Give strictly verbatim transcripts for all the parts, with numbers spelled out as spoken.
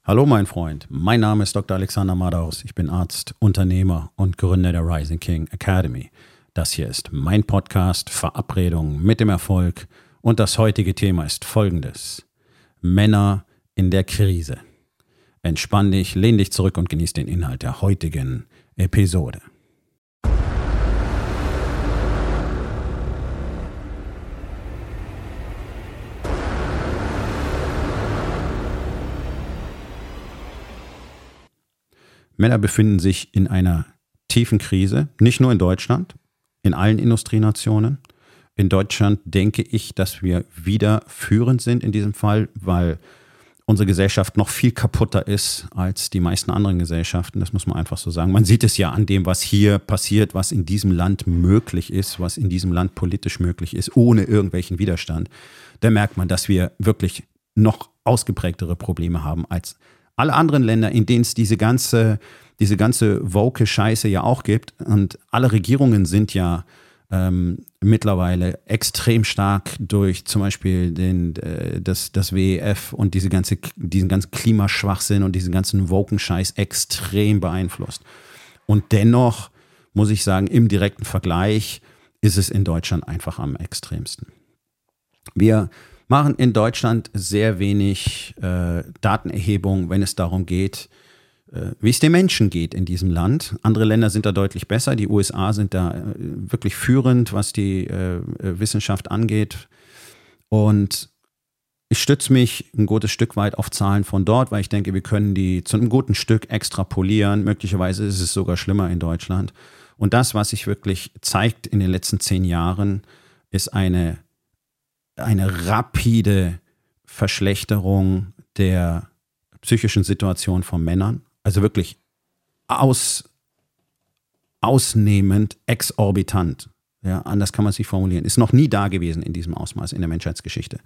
Hallo mein Freund, mein Name ist Doktor Alexander Madaus. Ich bin Arzt, Unternehmer und Gründer der Rising King Academy. Das hier ist mein Podcast Verabredung mit dem Erfolg und das heutige Thema ist folgendes: Männer in der Krise. Entspann dich, lehn dich zurück und genieß den Inhalt der heutigen Episode. Männer befinden sich in einer tiefen Krise, nicht nur in Deutschland, in allen Industrienationen. In Deutschland denke ich, dass wir wieder führend sind in diesem Fall, weil unsere Gesellschaft noch viel kaputter ist als die meisten anderen Gesellschaften. Das muss man einfach so sagen. Man sieht es ja an dem, was hier passiert, was in diesem Land möglich ist, was in diesem Land politisch möglich ist, ohne irgendwelchen Widerstand. Da merkt man, dass wir wirklich noch ausgeprägtere Probleme haben als alle anderen Länder, in denen es diese ganze, diese ganze woke Scheiße ja auch gibt. Und alle Regierungen sind ja ähm, mittlerweile extrem stark durch zum Beispiel den, äh, das, das W E F und diese ganze, diesen ganzen Klimaschwachsinn und diesen ganzen woken Scheiß extrem beeinflusst. Und dennoch muss ich sagen, im direkten Vergleich ist es in Deutschland einfach am extremsten. Wir machen in Deutschland sehr wenig äh, Datenerhebung, wenn es darum geht, äh, wie es den Menschen geht in diesem Land. Andere Länder sind da deutlich besser. Die U S A sind da äh, wirklich führend, was die äh, Wissenschaft angeht. Und ich stütze mich ein gutes Stück weit auf Zahlen von dort, weil ich denke, wir können die zu einem guten Stück extrapolieren. Möglicherweise ist es sogar schlimmer in Deutschland. Und das, was sich wirklich zeigt in den letzten zehn Jahren, ist eine eine rapide Verschlechterung der psychischen Situation von Männern, also wirklich aus, ausnehmend, exorbitant. Ja, anders kann man es nicht formulieren. Ist noch nie da gewesen in diesem Ausmaß in der Menschheitsgeschichte.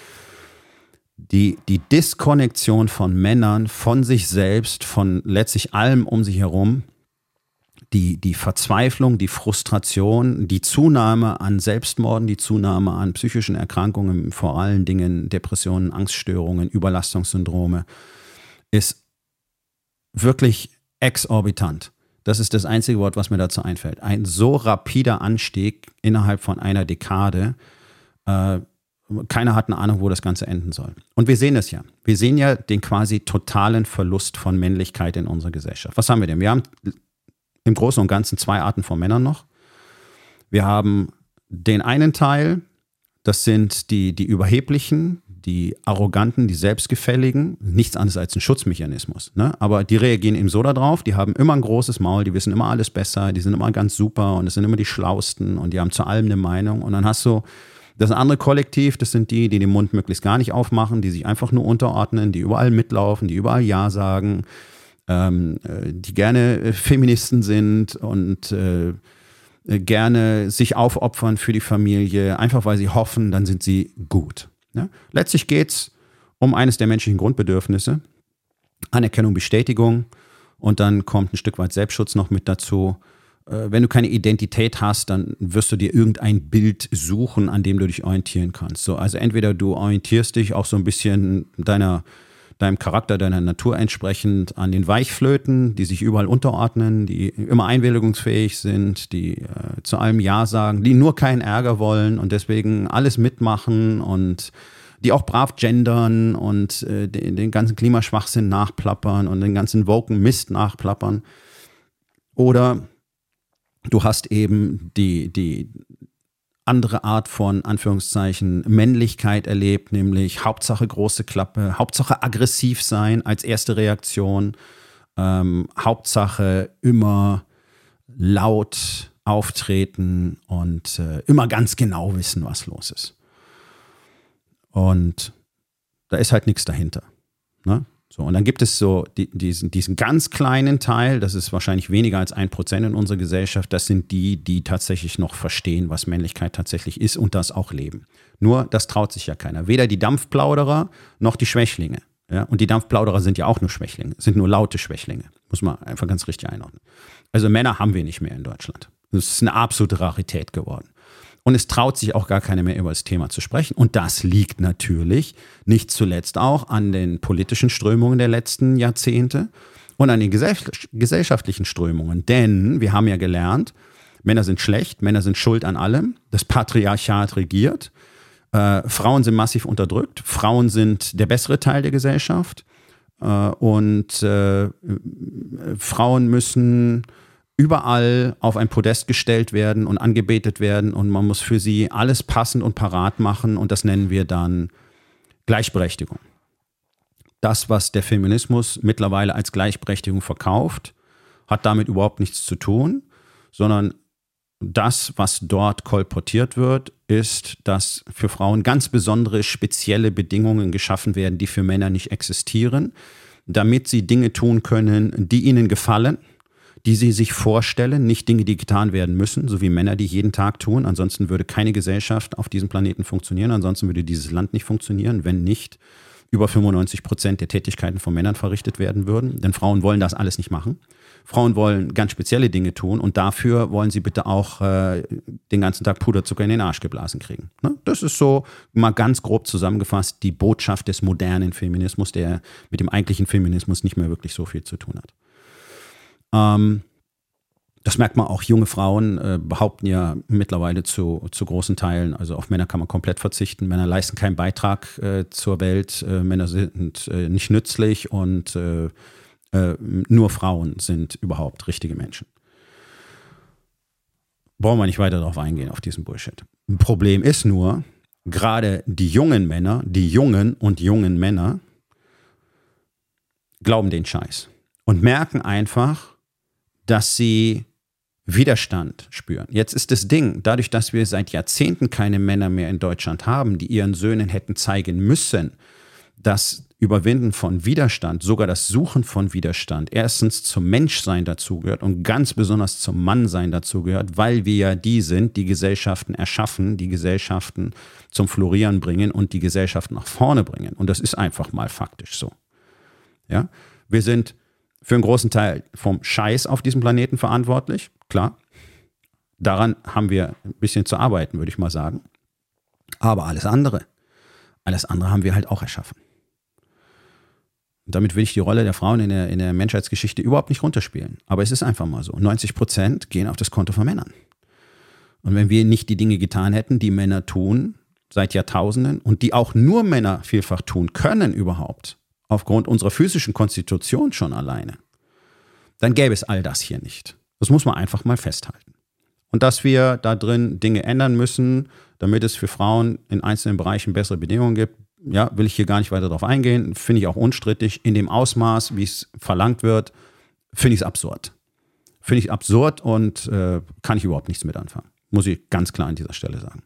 Die, die Diskonnektion von Männern, von sich selbst, von letztlich allem um sich herum, Die, die Verzweiflung, die Frustration, die Zunahme an Selbstmorden, die Zunahme an psychischen Erkrankungen, vor allen Dingen Depressionen, Angststörungen, Überlastungssyndrome, ist wirklich exorbitant. Das ist das einzige Wort, was mir dazu einfällt. Ein so rapider Anstieg innerhalb von einer Dekade. Äh, keiner hat eine Ahnung, wo das Ganze enden soll. Und wir sehen es ja. Wir sehen ja den quasi totalen Verlust von Männlichkeit in unserer Gesellschaft. Was haben wir denn? Wir haben im Großen und Ganzen zwei Arten von Männern noch. Wir haben den einen Teil, das sind die, die Überheblichen, die Arroganten, die Selbstgefälligen, nichts anderes als ein Schutzmechanismus. Ne? Aber die reagieren eben so darauf, die haben immer ein großes Maul, die wissen immer alles besser, die sind immer ganz super und es sind immer die Schlausten und die haben zu allem eine Meinung. Und dann hast du das andere Kollektiv, das sind die, die den Mund möglichst gar nicht aufmachen, die sich einfach nur unterordnen, die überall mitlaufen, die überall Ja sagen, Ähm, die gerne Feministen sind und äh, gerne sich aufopfern für die Familie, einfach weil sie hoffen, dann sind sie gut. Ja? Letztlich geht es um eines der menschlichen Grundbedürfnisse, Anerkennung, Bestätigung, und dann kommt ein Stück weit Selbstschutz noch mit dazu. Äh, wenn du keine Identität hast, dann wirst du dir irgendein Bild suchen, an dem du dich orientieren kannst. So, also entweder du orientierst dich auch so ein bisschen deiner deinem Charakter, deiner Natur entsprechend an den Weichflöten, die sich überall unterordnen, die immer einwilligungsfähig sind, die äh, zu allem Ja sagen, die nur keinen Ärger wollen und deswegen alles mitmachen und die auch brav gendern und äh, den, den ganzen Klimaschwachsinn nachplappern und den ganzen woken Mist nachplappern. Oder du hast eben die, die andere Art von, Anführungszeichen, Männlichkeit erlebt, nämlich Hauptsache große Klappe, Hauptsache aggressiv sein als erste Reaktion, ähm, Hauptsache immer laut auftreten und äh, immer ganz genau wissen, was los ist. Und da ist halt nichts dahinter. Ne? So, und dann gibt es so die, diesen, diesen ganz kleinen Teil, das ist wahrscheinlich weniger als ein Prozent in unserer Gesellschaft, das sind die, die tatsächlich noch verstehen, was Männlichkeit tatsächlich ist und das auch leben. Nur, das traut sich ja keiner. Weder die Dampfplauderer noch die Schwächlinge. Ja? Und die Dampfplauderer sind ja auch nur Schwächlinge, sind nur laute Schwächlinge. Muss man einfach ganz richtig einordnen. Also Männer haben wir nicht mehr in Deutschland. Das ist eine absolute Rarität geworden. Und es traut sich auch gar keiner mehr über das Thema zu sprechen. Und das liegt natürlich nicht zuletzt auch an den politischen Strömungen der letzten Jahrzehnte und an den gesellschaftlichen Strömungen. Denn wir haben ja gelernt, Männer sind schlecht, Männer sind schuld an allem. Das Patriarchat regiert. Äh, Frauen sind massiv unterdrückt. Frauen sind der bessere Teil der Gesellschaft. Äh, und äh, Frauen müssen überall auf ein Podest gestellt werden und angebetet werden. Und man muss für sie alles passend und parat machen. Und das nennen wir dann Gleichberechtigung. Das, was der Feminismus mittlerweile als Gleichberechtigung verkauft, hat damit überhaupt nichts zu tun, sondern das, was dort kolportiert wird, ist, dass für Frauen ganz besondere, spezielle Bedingungen geschaffen werden, die für Männer nicht existieren, damit sie Dinge tun können, die ihnen gefallen, die sie sich vorstellen, nicht Dinge, die getan werden müssen, so wie Männer, die jeden Tag tun. Ansonsten würde keine Gesellschaft auf diesem Planeten funktionieren, ansonsten würde dieses Land nicht funktionieren, wenn nicht über fünfundneunzig Prozent der Tätigkeiten von Männern verrichtet werden würden. Denn Frauen wollen das alles nicht machen. Frauen wollen ganz spezielle Dinge tun und dafür wollen sie bitte auch äh, den ganzen Tag Puderzucker in den Arsch geblasen kriegen. Ne? Das ist so mal ganz grob zusammengefasst die Botschaft des modernen Feminismus, der mit dem eigentlichen Feminismus nicht mehr wirklich so viel zu tun hat. Ähm, das merkt man auch, junge Frauen äh, behaupten ja mittlerweile zu, zu großen Teilen, also auf Männer kann man komplett verzichten. Männer leisten keinen Beitrag äh, zur Welt, äh, Männer sind äh, nicht nützlich und äh, äh, nur Frauen sind überhaupt richtige Menschen. Brauchen wir nicht weiter darauf eingehen, auf diesen Bullshit. Ein Problem ist nur, gerade die jungen Männer, die jungen und jungen Männer glauben den Scheiß und merken einfach, dass sie Widerstand spüren. Jetzt ist das Ding, dadurch, dass wir seit Jahrzehnten keine Männer mehr in Deutschland haben, die ihren Söhnen hätten zeigen müssen, dass Überwinden von Widerstand, sogar das Suchen von Widerstand, erstens zum Menschsein dazugehört und ganz besonders zum Mannsein dazugehört, weil wir ja die sind, die Gesellschaften erschaffen, die Gesellschaften zum Florieren bringen und die Gesellschaft nach vorne bringen. Und das ist einfach mal faktisch so. Ja? Wir sind für einen großen Teil vom Scheiß auf diesem Planeten verantwortlich, klar. Daran haben wir ein bisschen zu arbeiten, würde ich mal sagen. Aber alles andere, alles andere haben wir halt auch erschaffen. Und damit will ich die Rolle der Frauen in der, in der Menschheitsgeschichte überhaupt nicht runterspielen. Aber es ist einfach mal so. neunzig Prozent gehen auf das Konto von Männern. Und wenn wir nicht die Dinge getan hätten, die Männer tun seit Jahrtausenden und die auch nur Männer vielfach tun können überhaupt, aufgrund unserer physischen Konstitution schon alleine, dann gäbe es all das hier nicht. Das muss man einfach mal festhalten. Und dass wir da drin Dinge ändern müssen, damit es für Frauen in einzelnen Bereichen bessere Bedingungen gibt, ja, will ich hier gar nicht weiter darauf eingehen. Finde ich auch unstrittig. In dem Ausmaß, wie es verlangt wird, finde ich es absurd. Finde ich absurd und äh, kann ich überhaupt nichts mit anfangen. Muss ich ganz klar an dieser Stelle sagen.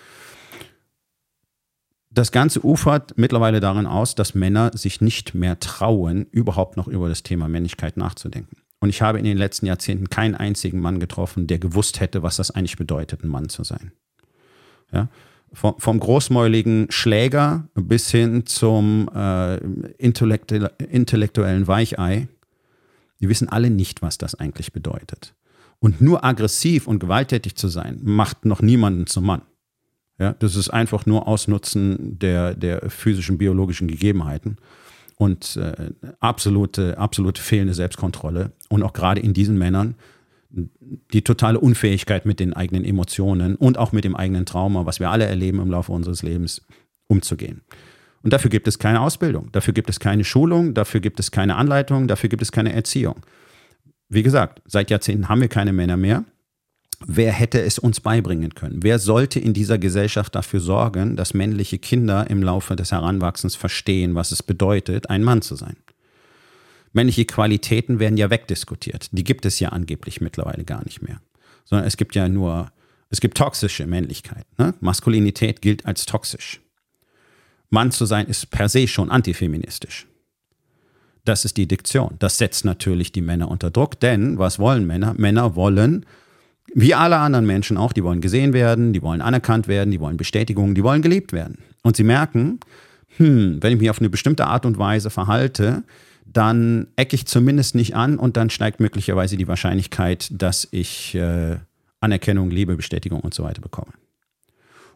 Das Ganze ufert mittlerweile darin aus, dass Männer sich nicht mehr trauen, überhaupt noch über das Thema Männlichkeit nachzudenken. Und ich habe in den letzten Jahrzehnten keinen einzigen Mann getroffen, der gewusst hätte, was das eigentlich bedeutet, ein Mann zu sein. Ja? Vom, vom großmäuligen Schläger bis hin zum äh, intellektu- intellektuellen Weichei. Die wissen alle nicht, was das eigentlich bedeutet. Und nur aggressiv und gewalttätig zu sein, macht noch niemanden zum Mann. Ja, das ist einfach nur Ausnutzen der, der physischen, biologischen Gegebenheiten und äh, absolute, absolute fehlende Selbstkontrolle. Und auch gerade in diesen Männern die totale Unfähigkeit mit den eigenen Emotionen und auch mit dem eigenen Trauma, was wir alle erleben im Laufe unseres Lebens, umzugehen. Und dafür gibt es keine Ausbildung, dafür gibt es keine Schulung, dafür gibt es keine Anleitung, dafür gibt es keine Erziehung. Wie gesagt, seit Jahrzehnten haben wir keine Männer mehr. Wer hätte es uns beibringen können? Wer sollte in dieser Gesellschaft dafür sorgen, dass männliche Kinder im Laufe des Heranwachsens verstehen, was es bedeutet, ein Mann zu sein? Männliche Qualitäten werden ja wegdiskutiert. Die gibt es ja angeblich mittlerweile gar nicht mehr. Sondern es gibt ja nur, es gibt toxische Männlichkeit. Ne? Maskulinität gilt als toxisch. Mann zu sein ist per se schon antifeministisch. Das ist die Diktion. Das setzt natürlich die Männer unter Druck, denn was wollen Männer? Männer wollen, wie alle anderen Menschen auch, die wollen gesehen werden, die wollen anerkannt werden, die wollen Bestätigung, die wollen geliebt werden. Und sie merken, hm, wenn ich mich auf eine bestimmte Art und Weise verhalte, dann ecke ich zumindest nicht an und dann steigt möglicherweise die Wahrscheinlichkeit, dass ich äh, Anerkennung, Liebe, Bestätigung und so weiter bekomme.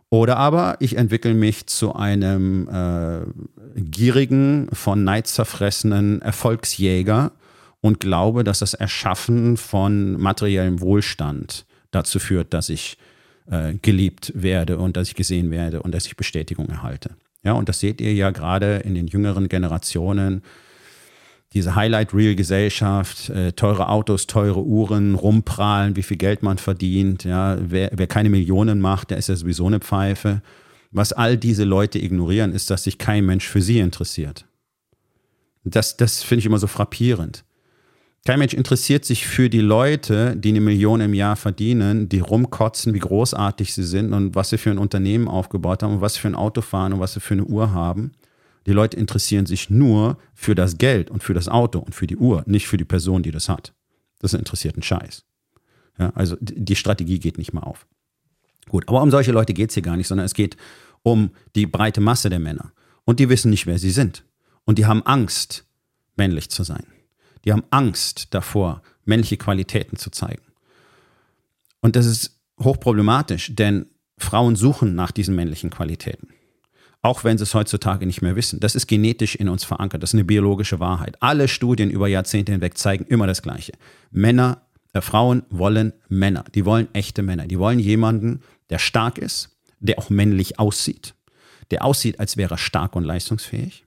Oder aber ich entwickle mich zu einem äh, gierigen, von Neid zerfressenen Erfolgsjäger und glaube, dass das Erschaffen von materiellem Wohlstand dazu führt, dass ich äh, geliebt werde und dass ich gesehen werde und dass ich Bestätigung erhalte. Ja, und das seht ihr ja gerade in den jüngeren Generationen. Diese Highlight-Reel-Gesellschaft, äh, teure Autos, teure Uhren, rumprahlen, wie viel Geld man verdient. Ja, wer, wer keine Millionen macht, der ist ja sowieso eine Pfeife. Was all diese Leute ignorieren, ist, dass sich kein Mensch für sie interessiert. Das, das finde ich immer so frappierend. Kein Mensch interessiert sich für die Leute, die eine Million im Jahr verdienen, die rumkotzen, wie großartig sie sind und was sie für ein Unternehmen aufgebaut haben und was sie für ein Auto fahren und was sie für eine Uhr haben. Die Leute interessieren sich nur für das Geld und für das Auto und für die Uhr, nicht für die Person, die das hat. Das interessiert einen Scheiß. Ja, also die Strategie geht nicht mal auf. Gut, aber um solche Leute geht es hier gar nicht, sondern es geht um die breite Masse der Männer. Und die wissen nicht, wer sie sind. Und die haben Angst, männlich zu sein. Die haben Angst davor, männliche Qualitäten zu zeigen. Und das ist hochproblematisch, denn Frauen suchen nach diesen männlichen Qualitäten. Auch wenn sie es heutzutage nicht mehr wissen. Das ist genetisch in uns verankert. Das ist eine biologische Wahrheit. Alle Studien über Jahrzehnte hinweg zeigen immer das Gleiche. Männer, äh, Frauen wollen Männer. Die wollen echte Männer. Die wollen jemanden, der stark ist, der auch männlich aussieht, der aussieht, als wäre er stark und leistungsfähig,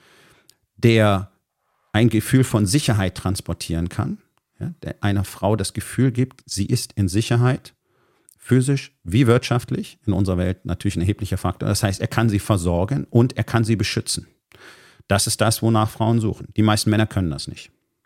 der ein Gefühl von Sicherheit transportieren kann, ja, der einer Frau das Gefühl gibt, sie ist in Sicherheit, physisch wie wirtschaftlich, in unserer Welt natürlich ein erheblicher Faktor. Das heißt, er kann sie versorgen und er kann sie beschützen. Das ist das, wonach Frauen suchen. Die meisten Männer können das nicht.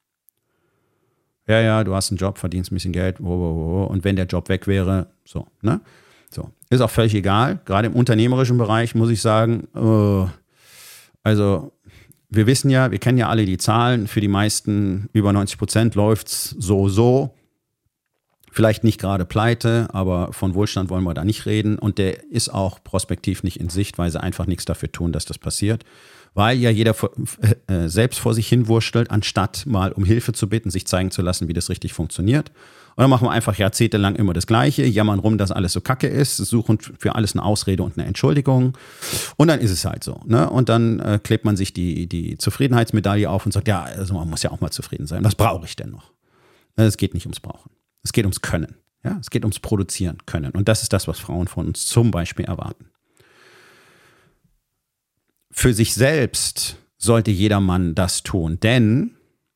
Ja, ja, du hast einen Job, verdienst ein bisschen Geld, wo, wo, wo, und wenn der Job weg wäre, so, ne? So. Ist auch völlig egal. Gerade im unternehmerischen Bereich muss ich sagen, äh, also wir wissen ja, wir kennen ja alle die Zahlen, für die meisten über neunzig Prozent läuft es so, so. Vielleicht nicht gerade pleite, aber von Wohlstand wollen wir da nicht reden. Und der ist auch prospektiv nicht in Sicht, weil sie einfach nichts dafür tun, dass das passiert. Weil ja jeder äh, selbst vor sich hinwurschtelt, anstatt mal um Hilfe zu bitten, sich zeigen zu lassen, wie das richtig funktioniert. Und dann machen wir einfach jahrzehntelang immer das Gleiche, jammern rum, dass alles so kacke ist, suchen für alles eine Ausrede und eine Entschuldigung. Und dann ist es halt so. Ne? Und dann äh, klebt man sich die, die Zufriedenheitsmedaille auf und sagt, ja, also man muss ja auch mal zufrieden sein. Was brauche ich denn noch? Es geht nicht ums Brauchen. Es geht ums Können. Ja? Es geht ums Produzieren können. Und das ist das, was Frauen von uns zum Beispiel erwarten. Für sich selbst sollte jeder Mann das tun, denn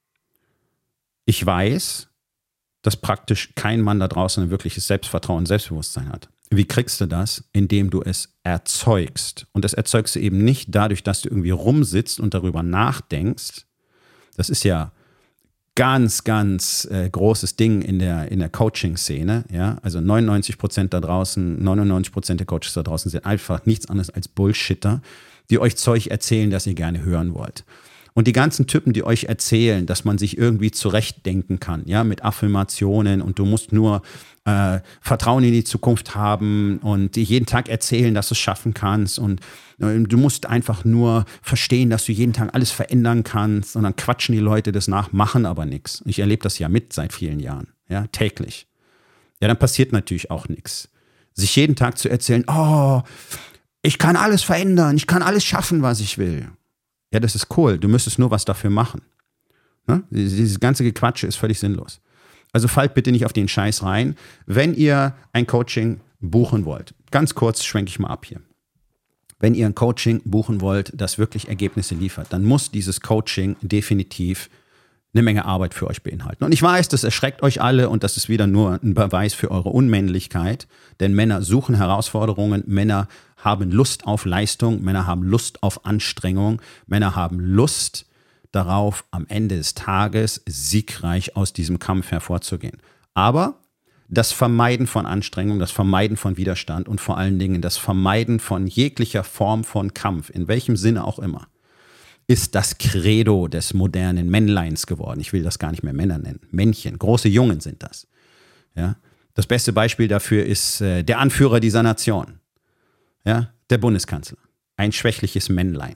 ich weiß, dass praktisch kein Mann da draußen ein wirkliches Selbstvertrauen und Selbstbewusstsein hat. Wie kriegst du das? Indem du es erzeugst. Und das erzeugst du eben nicht dadurch, dass du irgendwie rumsitzt und darüber nachdenkst. Das ist ja ganz, ganz äh, großes Ding in der, in der Coaching-Szene. Ja? Also neunundneunzig Prozent da draußen, neunundneunzig Prozent der Coaches da draußen sind einfach nichts anderes als Bullshitter, die euch Zeug erzählen, das ihr gerne hören wollt. Und die ganzen Typen, die euch erzählen, dass man sich irgendwie zurechtdenken kann, ja, mit Affirmationen und du musst nur äh, Vertrauen in die Zukunft haben und dir jeden Tag erzählen, dass du es schaffen kannst und äh, du musst einfach nur verstehen, dass du jeden Tag alles verändern kannst und dann quatschen die Leute das nach, machen aber nichts. Ich erlebe das ja mit seit vielen Jahren, ja, täglich. Ja, dann passiert natürlich auch nichts. Sich jeden Tag zu erzählen, oh, ich kann alles verändern, ich kann alles schaffen, was ich will. Ja, das ist cool. Du müsstest nur was dafür machen. Ne? Dieses ganze Gequatsche ist völlig sinnlos. Also fallt bitte nicht auf den Scheiß rein. Wenn ihr ein Coaching buchen wollt, ganz kurz schwenke ich mal ab hier. Wenn ihr ein Coaching buchen wollt, das wirklich Ergebnisse liefert, dann muss dieses Coaching definitiv eine Menge Arbeit für euch beinhalten. Und ich weiß, das erschreckt euch alle und das ist wieder nur ein Beweis für eure Unmännlichkeit, denn Männer suchen Herausforderungen, Männer haben Lust auf Leistung, Männer haben Lust auf Anstrengung, Männer haben Lust darauf, am Ende des Tages siegreich aus diesem Kampf hervorzugehen. Aber das Vermeiden von Anstrengung, das Vermeiden von Widerstand und vor allen Dingen das Vermeiden von jeglicher Form von Kampf, in welchem Sinne auch immer, ist das Credo des modernen Männleins geworden. Ich will das gar nicht mehr Männer nennen. Männchen, große Jungen sind das. Ja? Das beste Beispiel dafür ist äh, der Anführer dieser Nation, ja? Der Bundeskanzler. Ein schwächliches Männlein.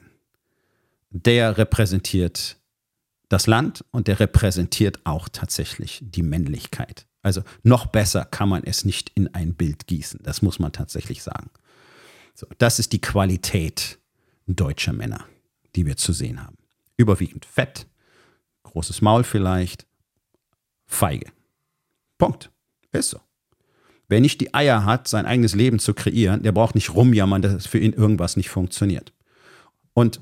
Der repräsentiert das Land und der repräsentiert auch tatsächlich die Männlichkeit. Also noch besser kann man es nicht in ein Bild gießen. Das muss man tatsächlich sagen. So, das ist die Qualität deutscher Männer, die wir zu sehen haben. Überwiegend fett, großes Maul vielleicht, feige. Punkt. Ist so. Wer nicht die Eier hat, sein eigenes Leben zu kreieren, der braucht nicht rumjammern, dass für ihn irgendwas nicht funktioniert. Und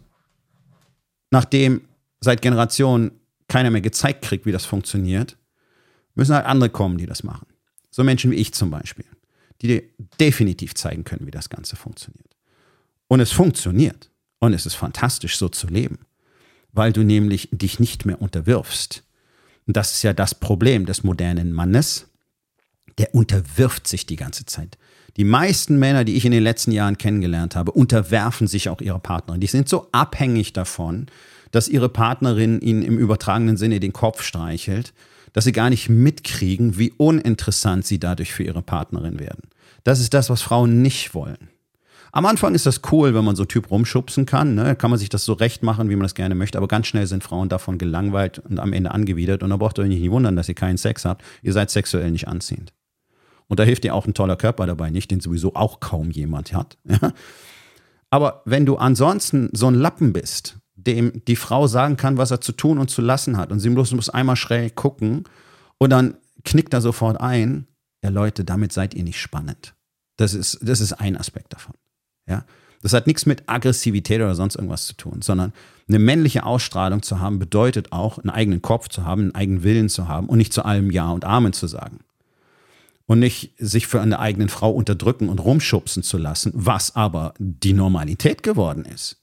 nachdem seit Generationen keiner mehr gezeigt kriegt, wie das funktioniert, müssen halt andere kommen, die das machen. So Menschen wie ich zum Beispiel, die dir definitiv zeigen können, wie das Ganze funktioniert. Und es funktioniert. Und es ist fantastisch, so zu leben. Weil du nämlich dich nicht mehr unterwirfst. Und das ist ja das Problem des modernen Mannes. Der unterwirft sich die ganze Zeit. Die meisten Männer, die ich in den letzten Jahren kennengelernt habe, unterwerfen sich auch ihrer Partnerin. Die sind so abhängig davon, dass ihre Partnerin ihnen im übertragenen Sinne den Kopf streichelt, dass sie gar nicht mitkriegen, wie uninteressant sie dadurch für ihre Partnerin werden. Das ist das, was Frauen nicht wollen. Am Anfang ist das cool, wenn man so einen Typ rumschubsen kann, ne? Kann man sich das so recht machen, wie man das gerne möchte, aber ganz schnell sind Frauen davon gelangweilt und am Ende angewidert und da braucht ihr euch nicht wundern, dass ihr keinen Sex habt. Ihr seid sexuell nicht anziehend. Und da hilft dir auch ein toller Körper dabei nicht, den sowieso auch kaum jemand hat. Ja? Aber wenn du ansonsten so ein Lappen bist, dem die Frau sagen kann, was er zu tun und zu lassen hat und sie bloß muss einmal schräg gucken und dann knickt er sofort ein, ja Leute, damit seid ihr nicht spannend. Das ist, das ist ein Aspekt davon. Ja? Das hat nichts mit Aggressivität oder sonst irgendwas zu tun, sondern eine männliche Ausstrahlung zu haben, bedeutet auch, einen eigenen Kopf zu haben, einen eigenen Willen zu haben und nicht zu allem Ja und Amen zu sagen. Und nicht sich für eine eigene Frau unterdrücken und rumschubsen zu lassen, was aber die Normalität geworden ist.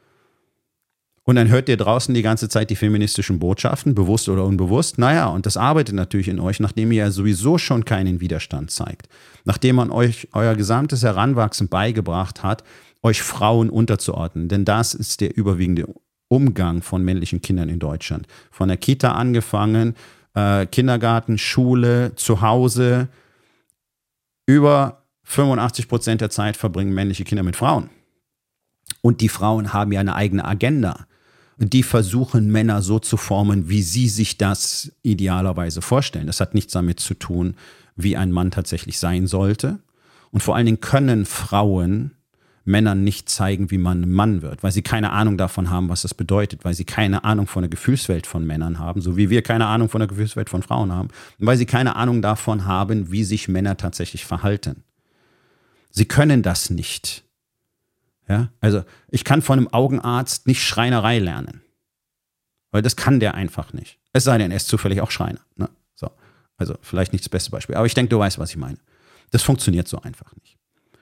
Und dann hört ihr draußen die ganze Zeit die feministischen Botschaften, bewusst oder unbewusst. Naja, und das arbeitet natürlich in euch, nachdem ihr ja sowieso schon keinen Widerstand zeigt. Nachdem man euch euer gesamtes Heranwachsen beigebracht hat, euch Frauen unterzuordnen. Denn das ist der überwiegende Umgang von männlichen Kindern in Deutschland. Von der Kita angefangen, äh, Kindergarten, Schule, zu Hause. Über fünfundachtzig Prozent der Zeit verbringen männliche Kinder mit Frauen. Und die Frauen haben ja eine eigene Agenda. Die versuchen, Männer so zu formen, wie sie sich das idealerweise vorstellen. Das hat nichts damit zu tun, wie ein Mann tatsächlich sein sollte. Und vor allen Dingen können Frauen Männern nicht zeigen, wie man ein Mann wird, weil sie keine Ahnung davon haben, was das bedeutet, weil sie keine Ahnung von der Gefühlswelt von Männern haben, so wie wir keine Ahnung von der Gefühlswelt von Frauen haben, und weil sie keine Ahnung davon haben, wie sich Männer tatsächlich verhalten. Sie können das nicht. Ja, also ich kann von einem Augenarzt nicht Schreinerei lernen, weil das kann der einfach nicht. Es sei denn, er ist zufällig auch Schreiner. Ne? So. Also vielleicht nicht das beste Beispiel, aber ich denke, du weißt, was ich meine. Das funktioniert so einfach nicht.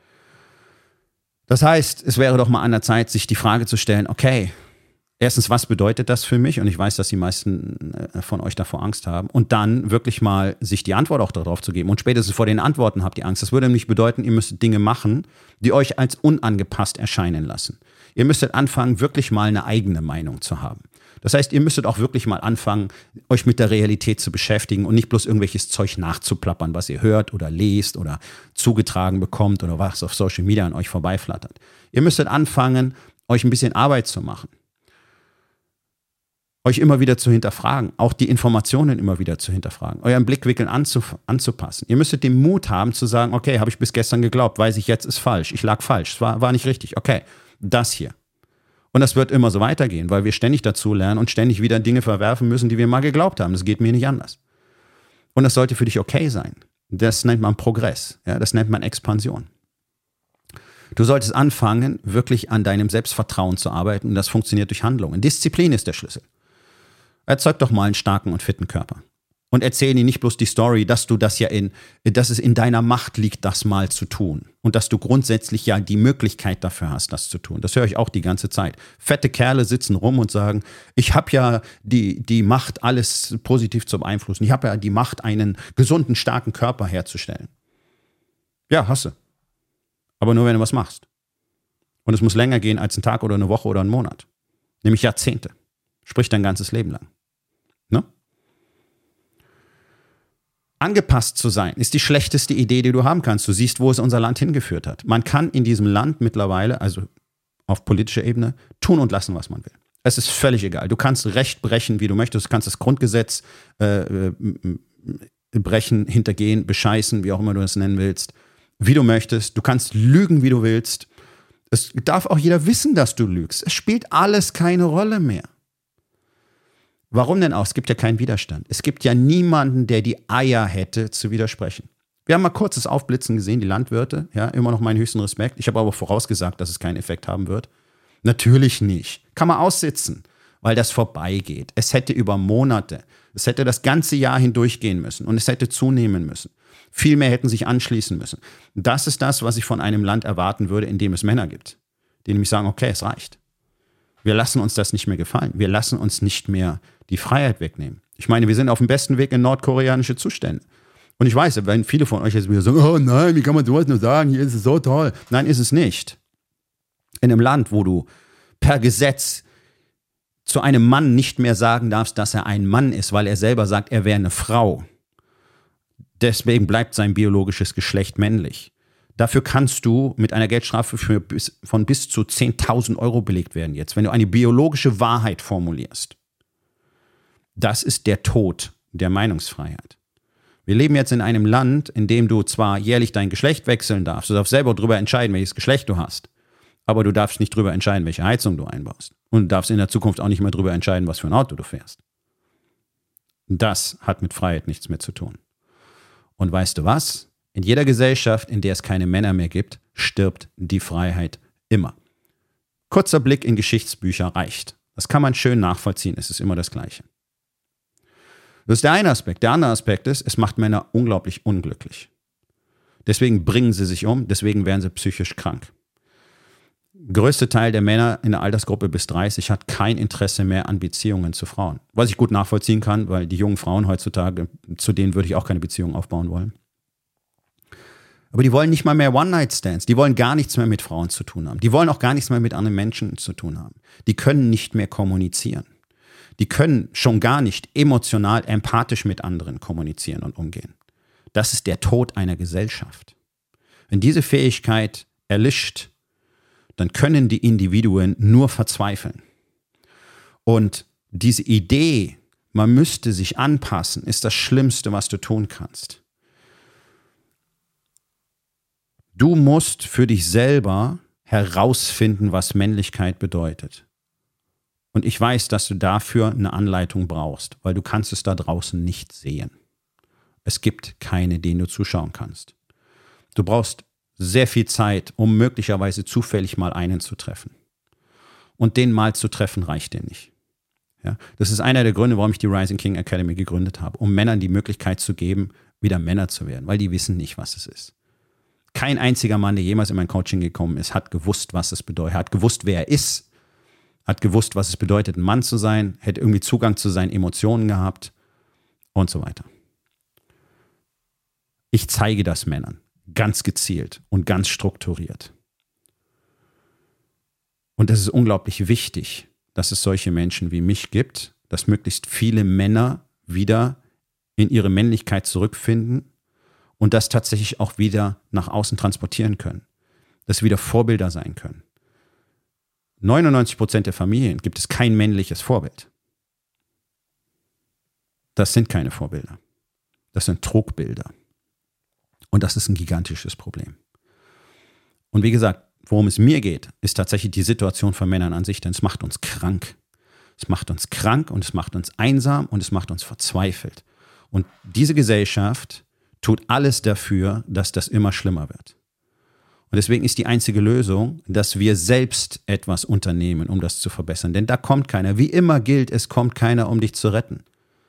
Das heißt, es wäre doch mal an der Zeit, sich die Frage zu stellen, okay, erstens, was bedeutet das für mich? Und ich weiß, dass die meisten von euch davor Angst haben. Und dann wirklich mal sich die Antwort auch darauf zu geben. Und spätestens vor den Antworten habt ihr Angst. Das würde nämlich bedeuten, ihr müsstet Dinge machen, die euch als unangepasst erscheinen lassen. Ihr müsstet anfangen, wirklich mal eine eigene Meinung zu haben. Das heißt, ihr müsstet auch wirklich mal anfangen, euch mit der Realität zu beschäftigen und nicht bloß irgendwelches Zeug nachzuplappern, was ihr hört oder lest oder zugetragen bekommt oder was auf Social Media an euch vorbeiflattert. Ihr müsstet anfangen, euch ein bisschen Arbeit zu machen. Euch immer wieder zu hinterfragen, auch die Informationen immer wieder zu hinterfragen, euren Blickwinkel anzuf- anzupassen. Ihr müsstet den Mut haben zu sagen, okay, habe ich bis gestern geglaubt, weiß ich jetzt, ist falsch, ich lag falsch, es war, war nicht richtig, okay, das hier. Und das wird immer so weitergehen, weil wir ständig dazu lernen und ständig wieder Dinge verwerfen müssen, die wir mal geglaubt haben. Das geht mir nicht anders. Und das sollte für dich okay sein. Das nennt man Progress, ja, das nennt man Expansion. Du solltest anfangen, wirklich an deinem Selbstvertrauen zu arbeiten und das funktioniert durch Handlungen. Disziplin ist der Schlüssel. Erzeug doch mal einen starken und fitten Körper. Und erzähl dir nicht bloß die Story, dass du das ja in, dass es in deiner Macht liegt, das mal zu tun. Und dass du grundsätzlich ja die Möglichkeit dafür hast, das zu tun. Das höre ich auch die ganze Zeit. Fette Kerle sitzen rum und sagen, ich habe ja die, die Macht, alles positiv zu beeinflussen. Ich habe ja die Macht, einen gesunden, starken Körper herzustellen. Ja, hast du. Aber nur, wenn du was machst. Und es muss länger gehen als ein Tag oder eine Woche oder ein Monat. Nämlich Jahrzehnte. Sprich dein ganzes Leben lang. Ne? Angepasst zu sein, ist die schlechteste Idee, die du haben kannst. Du siehst, wo es unser Land hingeführt hat. Man kann in diesem Land mittlerweile, also auf politischer Ebene, tun und lassen, was man will. Es ist völlig egal. Du kannst Recht brechen, wie du möchtest. Du kannst das Grundgesetz äh, brechen, hintergehen, bescheißen, wie auch immer du das nennen willst, wie du möchtest. Du kannst lügen, wie du willst. Es darf auch jeder wissen, dass du lügst. Es spielt alles keine Rolle mehr. Warum denn auch? Es gibt ja keinen Widerstand. Es gibt ja niemanden, der die Eier hätte, zu widersprechen. Wir haben mal kurzes Aufblitzen gesehen, die Landwirte. Ja, immer noch meinen höchsten Respekt. Ich habe aber vorausgesagt, dass es keinen Effekt haben wird. Natürlich nicht. Kann man aussitzen, weil das vorbeigeht. Es hätte über Monate, es hätte das ganze Jahr hindurchgehen müssen und es hätte zunehmen müssen. Viel mehr hätten sich anschließen müssen. Das ist das, was ich von einem Land erwarten würde, in dem es Männer gibt, die nämlich sagen, okay, es reicht. Wir lassen uns das nicht mehr gefallen. Wir lassen uns nicht mehr die Freiheit wegnehmen. Ich meine, wir sind auf dem besten Weg in nordkoreanische Zustände. Und ich weiß, wenn viele von euch jetzt wieder sagen, oh nein, wie kann man sowas nur sagen, hier ist es so toll. Nein, ist es nicht. In einem Land, wo du per Gesetz zu einem Mann nicht mehr sagen darfst, dass er ein Mann ist, weil er selber sagt, er wäre eine Frau. Deswegen bleibt sein biologisches Geschlecht männlich. Dafür kannst du mit einer Geldstrafe für bis, von bis zu zehntausend Euro belegt werden jetzt, wenn du eine biologische Wahrheit formulierst. Das ist der Tod der Meinungsfreiheit. Wir leben jetzt in einem Land, in dem du zwar jährlich dein Geschlecht wechseln darfst, du darfst selber darüber entscheiden, welches Geschlecht du hast, aber du darfst nicht darüber entscheiden, welche Heizung du einbaust. Und du darfst in der Zukunft auch nicht mehr darüber entscheiden, was für ein Auto du fährst. Das hat mit Freiheit nichts mehr zu tun. Und weißt du was? In jeder Gesellschaft, in der es keine Männer mehr gibt, stirbt die Freiheit immer. Kurzer Blick in Geschichtsbücher reicht. Das kann man schön nachvollziehen, es ist immer das Gleiche. Das ist der eine Aspekt. Der andere Aspekt ist, es macht Männer unglaublich unglücklich. Deswegen bringen sie sich um, deswegen werden sie psychisch krank. Der größte Teil der Männer in der Altersgruppe bis dreißig hat kein Interesse mehr an Beziehungen zu Frauen. Was ich gut nachvollziehen kann, weil die jungen Frauen heutzutage, zu denen würde ich auch keine Beziehung aufbauen wollen. Aber die wollen nicht mal mehr One-Night-Stands. Die wollen gar nichts mehr mit Frauen zu tun haben. Die wollen auch gar nichts mehr mit anderen Menschen zu tun haben. Die können nicht mehr kommunizieren. Die können schon gar nicht emotional, empathisch mit anderen kommunizieren und umgehen. Das ist der Tod einer Gesellschaft. Wenn diese Fähigkeit erlischt, dann können die Individuen nur verzweifeln. Und diese Idee, man müsste sich anpassen, ist das Schlimmste, was du tun kannst. Du musst für dich selber herausfinden, was Männlichkeit bedeutet. Und ich weiß, dass du dafür eine Anleitung brauchst, weil du kannst es da draußen nicht sehen. Es gibt keine, denen du zuschauen kannst. Du brauchst sehr viel Zeit, um möglicherweise zufällig mal einen zu treffen. Und den mal zu treffen, reicht dir nicht. Ja, das ist einer der Gründe, warum ich die Rising King Academy gegründet habe, um Männern die Möglichkeit zu geben, wieder Männer zu werden, weil die wissen nicht, was es ist. Kein einziger Mann, der jemals in mein Coaching gekommen ist, hat gewusst, was es bedeutet. Er hat gewusst, wer er ist, hat gewusst, was es bedeutet, ein Mann zu sein, hätte irgendwie Zugang zu seinen Emotionen gehabt und so weiter. Ich zeige das Männern ganz gezielt und ganz strukturiert. Und es ist unglaublich wichtig, dass es solche Menschen wie mich gibt, dass möglichst viele Männer wieder in ihre Männlichkeit zurückfinden und das tatsächlich auch wieder nach außen transportieren können, dass sie wieder Vorbilder sein können. neunundneunzig Prozent der Familien gibt es kein männliches Vorbild. Das sind keine Vorbilder. Das sind Trugbilder. Und das ist ein gigantisches Problem. Und wie gesagt, worum es mir geht, ist tatsächlich die Situation von Männern an sich, denn es macht uns krank. Es macht uns krank und es macht uns einsam und es macht uns verzweifelt. Und diese Gesellschaft tut alles dafür, dass das immer schlimmer wird. Und deswegen ist die einzige Lösung, dass wir selbst etwas unternehmen, um das zu verbessern. Denn da kommt keiner. Wie immer gilt, es kommt keiner, um dich zu retten.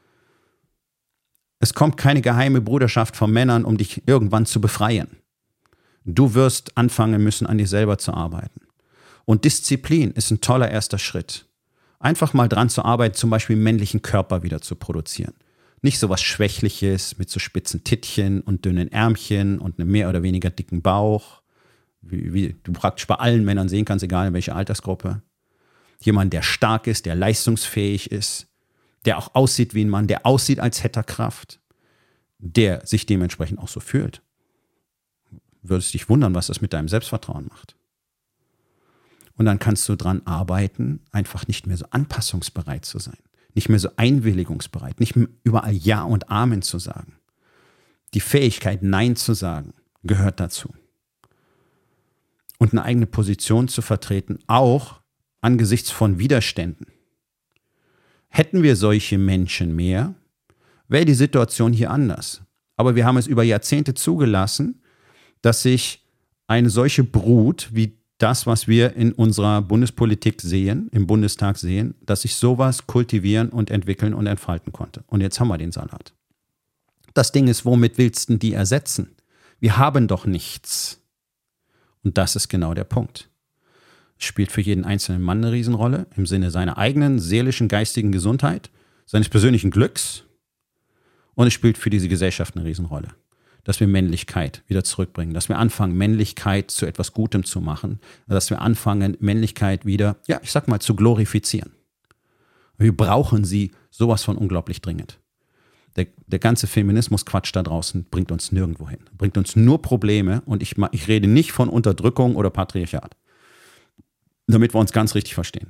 Es kommt keine geheime Bruderschaft von Männern, um dich irgendwann zu befreien. Du wirst anfangen müssen, an dir selber zu arbeiten. Und Disziplin ist ein toller erster Schritt. Einfach mal dran zu arbeiten, zum Beispiel männlichen Körper wieder zu produzieren. Nicht so was Schwächliches mit so spitzen Tittchen und dünnen Ärmchen und einem mehr oder weniger dicken Bauch, wie, wie du praktisch bei allen Männern sehen kannst, egal in welcher Altersgruppe. Jemand, der stark ist, der leistungsfähig ist, der auch aussieht wie ein Mann, der aussieht, als hätte er Kraft, der sich dementsprechend auch so fühlt. Würdest dich wundern, was das mit deinem Selbstvertrauen macht. Und dann kannst du dran arbeiten, einfach nicht mehr so anpassungsbereit zu sein, nicht mehr so einwilligungsbereit, nicht mehr überall Ja und Amen zu sagen. Die Fähigkeit, Nein zu sagen, gehört dazu. und eine eigene Position zu vertreten, auch angesichts von Widerständen. Hätten wir solche Menschen mehr, wäre die Situation hier anders. Aber wir haben es über Jahrzehnte zugelassen, dass sich eine solche Brut wie das, was wir in unserer Bundespolitik sehen, im Bundestag sehen, dass sich sowas kultivieren und entwickeln und entfalten konnte. Und jetzt haben wir den Salat. Das Ding ist, womit willst du die ersetzen? Wir haben doch nichts. Und das ist genau der Punkt. Es spielt für jeden einzelnen Mann eine Riesenrolle im Sinne seiner eigenen seelischen, geistigen Gesundheit, seines persönlichen Glücks. Und es spielt für diese Gesellschaft eine Riesenrolle. Dass wir Männlichkeit wieder zurückbringen, dass wir anfangen, Männlichkeit zu etwas Gutem zu machen, dass wir anfangen, Männlichkeit wieder, ja, ich sag mal, zu glorifizieren. Wir brauchen sie sowas von unglaublich dringend. Der, der ganze Feminismus-Quatsch da draußen bringt uns nirgendwo hin, bringt uns nur Probleme und ich, ich rede nicht von Unterdrückung oder Patriarchat, damit wir uns ganz richtig verstehen.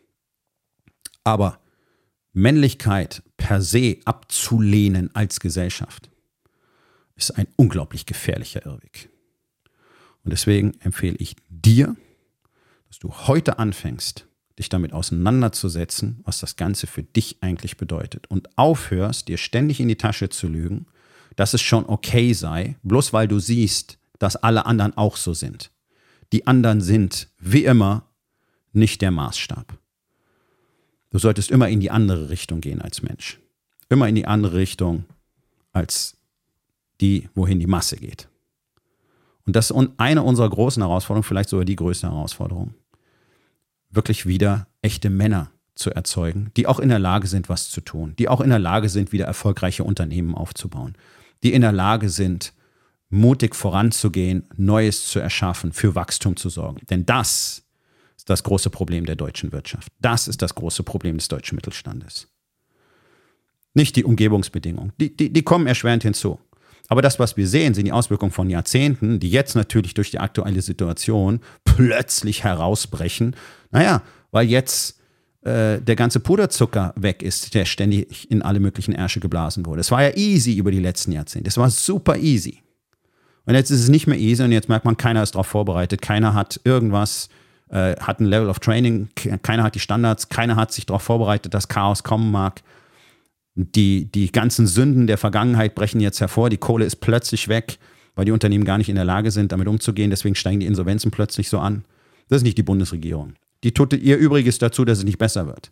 Aber Männlichkeit per se abzulehnen als Gesellschaft ist ein unglaublich gefährlicher Irrweg. Und deswegen empfehle ich dir, dass du heute anfängst, dich damit auseinanderzusetzen, was das Ganze für dich eigentlich bedeutet. Und aufhörst, dir ständig in die Tasche zu lügen, dass es schon okay sei, bloß weil du siehst, dass alle anderen auch so sind. Die anderen sind, wie immer, nicht der Maßstab. Du solltest immer in die andere Richtung gehen als Mensch. Immer in die andere Richtung als die, wohin die Masse geht. Und das ist eine unserer großen Herausforderungen, vielleicht sogar die größte Herausforderung, wirklich wieder echte Männer zu erzeugen, die auch in der Lage sind, was zu tun, die auch in der Lage sind, wieder erfolgreiche Unternehmen aufzubauen, die in der Lage sind, mutig voranzugehen, Neues zu erschaffen, für Wachstum zu sorgen. Denn das ist das große Problem der deutschen Wirtschaft. Das ist das große Problem des deutschen Mittelstandes. Nicht die Umgebungsbedingungen, die, die, die kommen erschwerend hinzu. Aber das, was wir sehen, sind die Auswirkungen von Jahrzehnten, die jetzt natürlich durch die aktuelle Situation plötzlich herausbrechen. Naja, weil jetzt äh, der ganze Puderzucker weg ist, der ständig in alle möglichen Ärsche geblasen wurde. Es war ja easy über die letzten Jahrzehnte. Es war super easy. Und jetzt ist es nicht mehr easy und jetzt merkt man, keiner ist darauf vorbereitet. Keiner hat irgendwas, äh, hat ein Level of Training, keiner hat die Standards, keiner hat sich darauf vorbereitet, dass Chaos kommen mag. Die, die ganzen Sünden der Vergangenheit brechen jetzt hervor. Die Kohle ist plötzlich weg, weil die Unternehmen gar nicht in der Lage sind, damit umzugehen. Deswegen steigen die Insolvenzen plötzlich so an. Das ist nicht die Bundesregierung. Die tut ihr Übriges dazu, dass es nicht besser wird.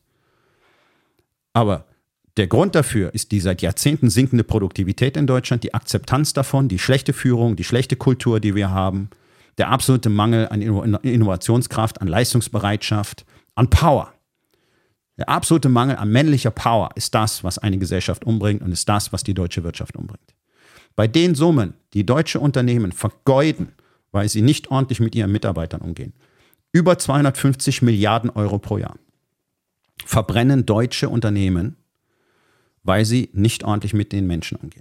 Aber der Grund dafür ist die seit Jahrzehnten sinkende Produktivität in Deutschland, die Akzeptanz davon, die schlechte Führung, die schlechte Kultur, die wir haben, der absolute Mangel an Innovationskraft, an Leistungsbereitschaft, an Power. Der absolute Mangel an männlicher Power ist das, was eine Gesellschaft umbringt und ist das, was die deutsche Wirtschaft umbringt. Bei den Summen, die deutsche Unternehmen vergeuden, weil sie nicht ordentlich mit ihren Mitarbeitern umgehen, über zweihundertfünfzig Milliarden Euro pro Jahr, verbrennen deutsche Unternehmen, weil sie nicht ordentlich mit den Menschen umgehen.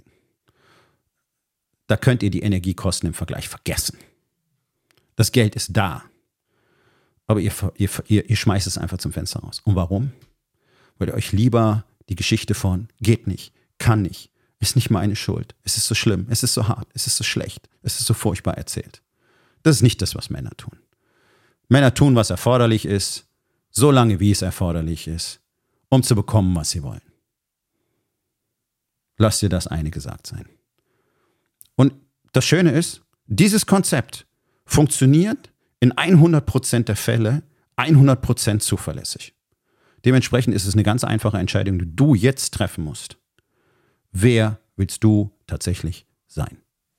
Da könnt ihr die Energiekosten im Vergleich vergessen. Das Geld ist da. Aber ihr, ihr, ihr, ihr schmeißt es einfach zum Fenster raus. Und warum? Weil ihr euch lieber die Geschichte von geht nicht, kann nicht, ist nicht meine Schuld, es ist so schlimm, es ist so hart, es ist so schlecht, es ist so furchtbar erzählt. Das ist nicht das, was Männer tun. Männer tun, was erforderlich ist, so lange, wie es erforderlich ist, um zu bekommen, was sie wollen. Lass dir das eine gesagt sein. Und das Schöne ist, dieses Konzept funktioniert in hundert Prozent der Fälle hundert Prozent zuverlässig. Dementsprechend ist es eine ganz einfache Entscheidung, die du jetzt treffen musst. Wer willst du tatsächlich sein?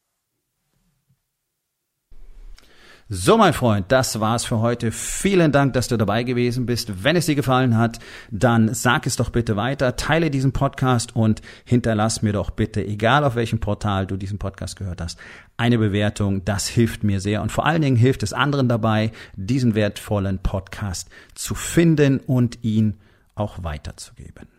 So, mein Freund, das war's für heute. Vielen Dank, dass du dabei gewesen bist. Wenn es dir gefallen hat, dann sag es doch bitte weiter, teile diesen Podcast und hinterlass mir doch bitte, egal auf welchem Portal du diesen Podcast gehört hast, eine Bewertung. Das hilft mir sehr und vor allen Dingen hilft es anderen dabei, diesen wertvollen Podcast zu finden und ihn auch weiterzugeben.